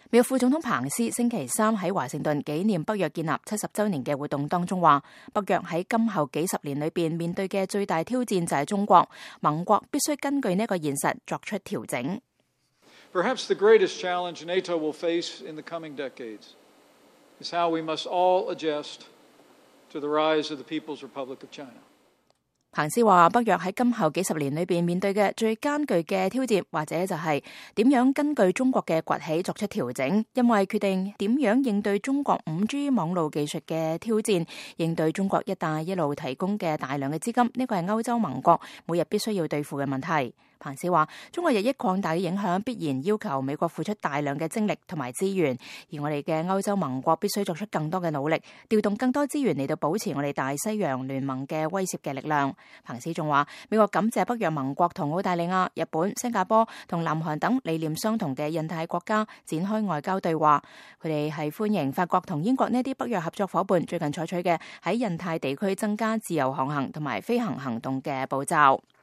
美國副總統彭斯星期三喺華盛頓紀念北約建立70週年嘅活動當中話，北約喺今後幾十年裏邊面對嘅最大挑戰就係中國，盟國必須根據呢個現實作出調整。 Perhaps the greatest challenge NATO will face in the coming decades is how we must all adjust to the rise of the People's Republic of China。 彭斯話，北約喺今後幾十年裏邊面對嘅最艱巨嘅挑戰，或者就係點樣根據中國嘅崛起作出調整，因為決定點樣應對中國5G 網絡技術嘅挑戰，應對中國一帶一路提供嘅大量嘅資金，呢個係歐洲盟國每日必須要對付嘅問題。彭斯話，中國日益擴大嘅影響必然要求美國付出大量嘅精力同埋資源，而我哋嘅歐洲盟國必須作出更多嘅努力，調動更多資源嚟到保持我哋大西洋聯盟嘅威懾嘅力量。彭斯仲話，美國感謝北約盟國同澳大利亞、日本、新加坡同南韓等理念相同嘅印太國家展開外交對話，佢哋係歡迎法國同英國呢啲北約合作夥伴最近採取嘅喺印太地區增加自由航行同埋飛行行動嘅步驟。